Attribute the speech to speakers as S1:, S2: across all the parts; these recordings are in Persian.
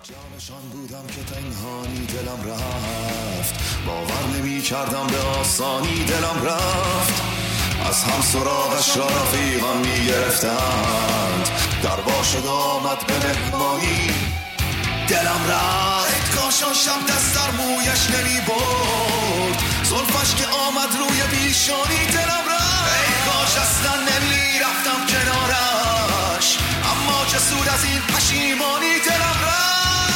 S1: جانشان بودم که پنهانی دلم رفت، باور نمی کردم به آسانی دلم رفت. از هم سراغش را رفیقان می گرفتند، دربار شد آمد به مهمانی دلم رفت. کاش آن شب دست در مویش نمی برد، زلفش که آمد روی پیشانی دلم رفت. ای کاش اصلا نمی رفتم کنارش، اما چه سود از این پشیمانی دلم رفت.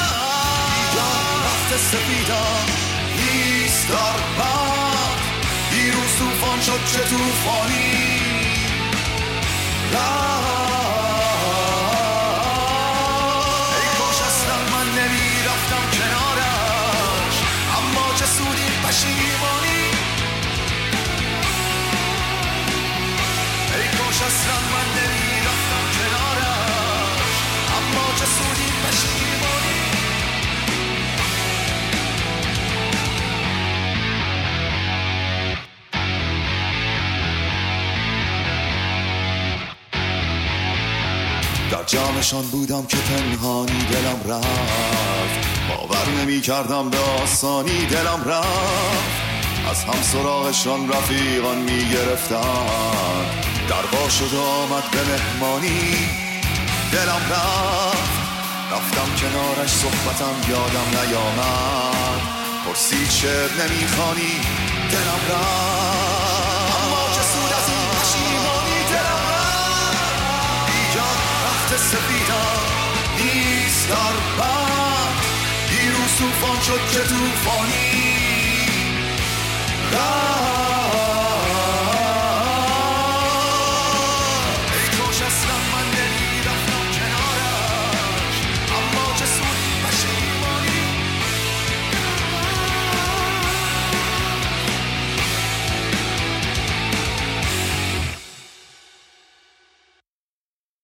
S1: سپیدم نیست در من، دیروز توفان شد چه توفانی ای کاش اصلا من نمی رفتم کنارش، اما چه سود این پشیمانی. ای کاش اصلا من نمی رفتم کنارش، اما چه سود این پشیمانی. در جامشان بودم که پنهانی دلم رفت، باور نمی کردم به آسانی دلم رفت. از هم سراغشان رفیقان می گرفتن، دربار شد آمد به مهمانی دلم رفت. رفتم کنارش صحبتم یادم نیامد، پرسید شعر نمی خوانی دلم رفت. اما چه سود از این پشیمانی دلم رفت. سپیدم نیست در من، دیروز توفان شد چه توفانی